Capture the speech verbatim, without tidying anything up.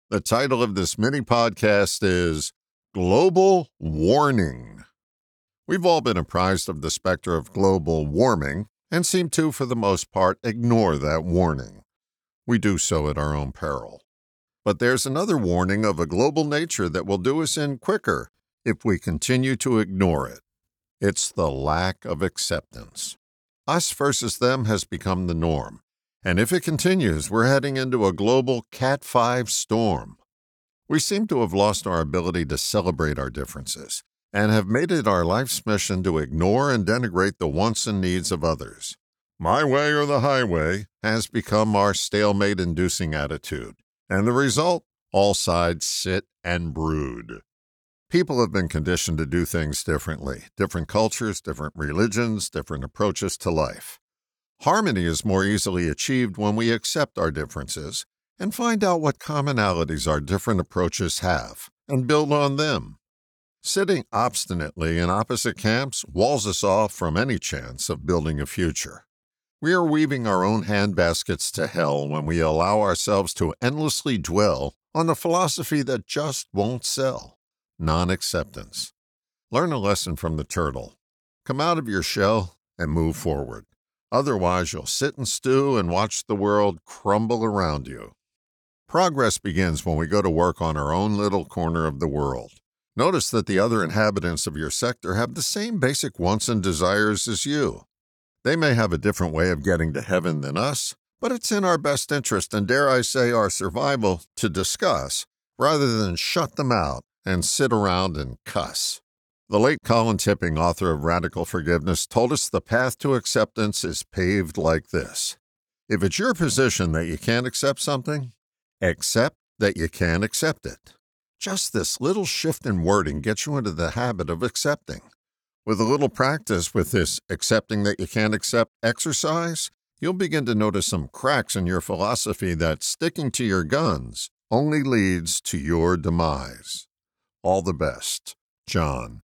The title of this mini podcast is Global Warning. We've all been apprised of the specter of global warming and seem to, for the most part, ignore that warning. We do so at our own peril. But there's another warning of a global nature that will do us in quicker if we continue to ignore it. It's the lack of acceptance. Us versus them has become the norm. And if it continues, we're heading into a global Cat five storm. We seem to have lost our ability to celebrate our differences and have made it our life's mission to ignore and denigrate the wants and needs of others. My way or the highway has become our stalemate-inducing attitude. And the result? All sides sit and brood. People have been conditioned to do things differently. Different cultures, different religions, different approaches to life. Harmony is more easily achieved when we accept our differences and find out what commonalities our different approaches have and build on them. Sitting obstinately in opposite camps walls us off from any chance of building a future. We are weaving our own handbaskets to hell when we allow ourselves to endlessly dwell on the philosophy that just won't sell: non-acceptance. Learn a lesson from the turtle. Come out of your shell and move forward. Otherwise, you'll sit and stew and watch the world crumble around you. Progress begins when we go to work on our own little corner of the world. Notice that the other inhabitants of your sector have the same basic wants and desires as you. They may have a different way of getting to heaven than us, but it's in our best interest, and dare I say our survival, to discuss rather than shut them out and sit around and cuss. The late Colin Tipping, author of Radical Forgiveness, told us the path to acceptance is paved like this. If it's your position that you can't accept something, accept that you can't accept it. Just this little shift in wording gets you into the habit of accepting. With a little practice with this accepting that you can't accept exercise, you'll begin to notice some cracks in your philosophy that sticking to your guns only leads to your demise. All the best, John.